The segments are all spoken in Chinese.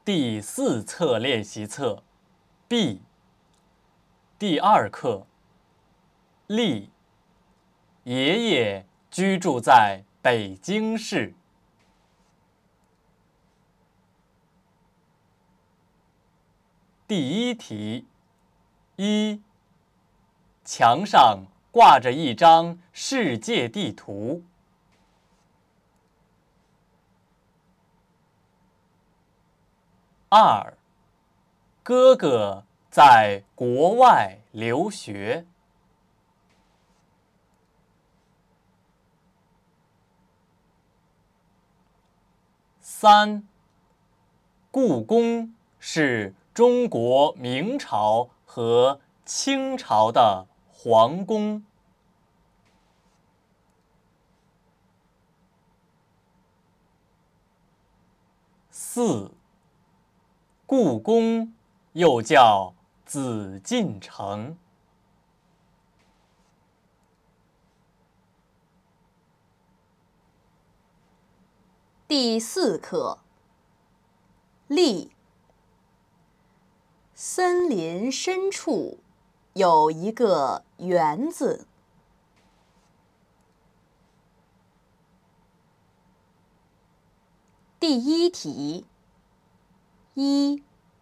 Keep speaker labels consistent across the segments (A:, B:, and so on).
A: 第4册练习册 B 第2课立。爷爷居住在北京市。第1题1，墙上挂着一张世界地图。2，哥哥在国外留学。3，故宫是中国明朝和清朝的皇宫。4，故宫又叫紫禁城。
B: 第4课立。森林深处有一个园子。第1题1，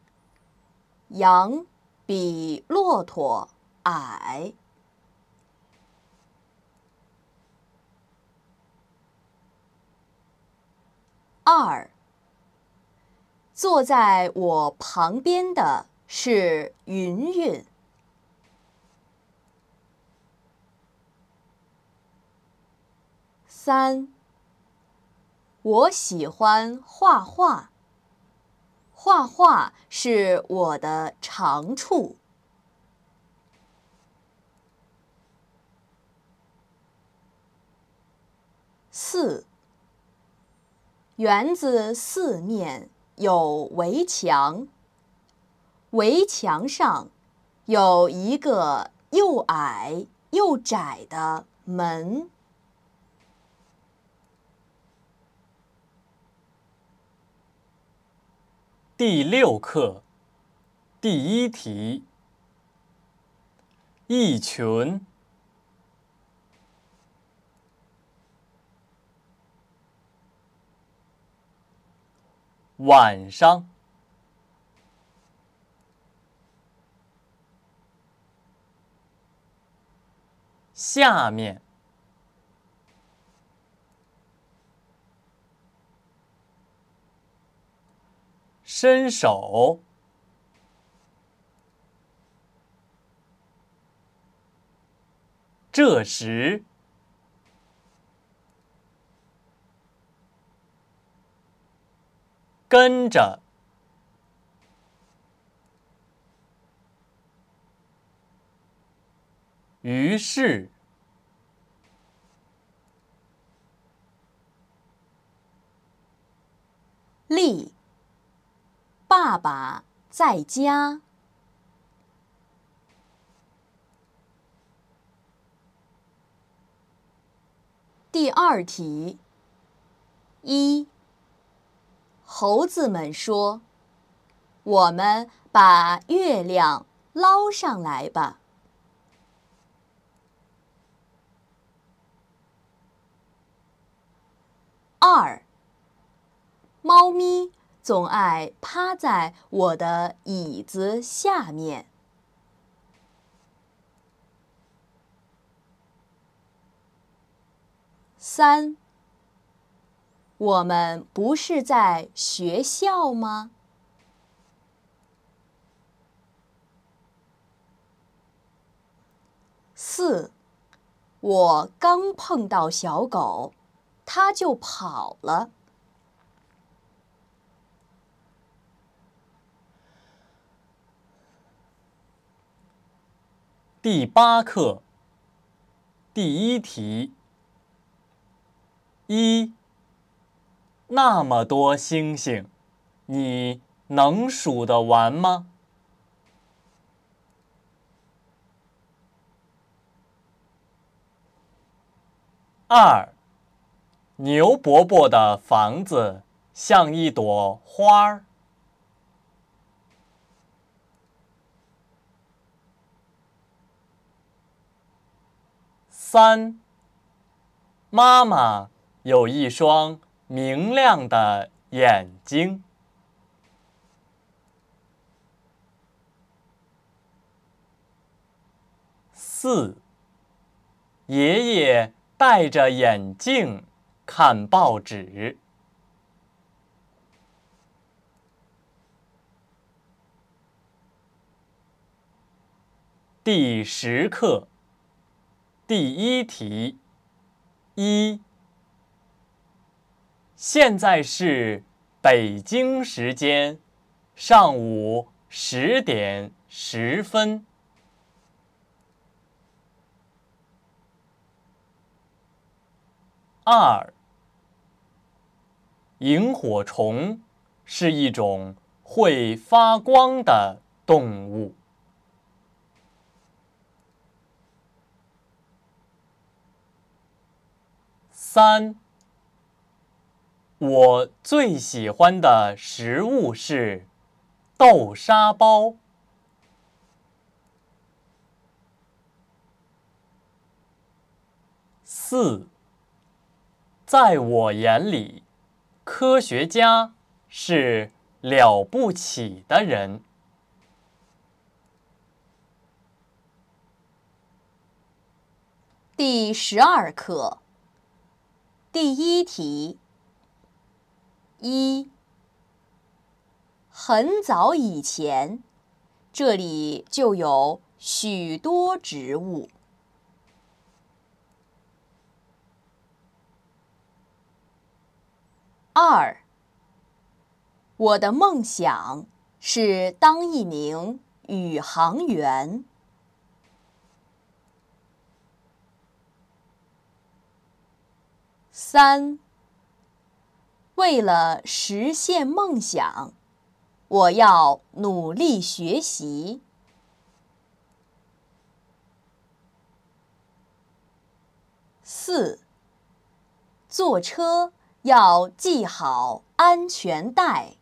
B: 羊比骆驼矮。2，坐在我旁边的是云云。3，我喜欢画画，画画是我的长处。4，园子四面有围墙，围墙上有一个又矮又窄的门。
A: 第6课第1题一群。晚上。下面。伸手。这时。跟着。于是。
B: 立。爸爸在家。第2题1，猴子们说：“我们把月亮捞上来吧。”2，猫咪总爱趴在我的椅子下面。3，我们不是在学校吗？4，我刚碰到小狗，它就跑了。
A: 第8课第1题1，那么多星星，你能数得完吗？2，牛伯伯的房子像一朵花儿。 3. 妈妈有一双明亮的眼睛。4. 爷爷戴着眼镜看报纸。第10课，第1题。1. 现在是北京时间上午10点10分。2. 萤火虫是一种会发光的动物。3. 我最喜欢的食物是豆沙包。4. 在我眼里，科学家是了不起的人。
B: 第12课，第1题。1. 很早以前，这里就有许多植物。2. 我的梦想是当一名宇航员。3. 为了实现梦想，我要努力学习。4. 坐车要系好安全带。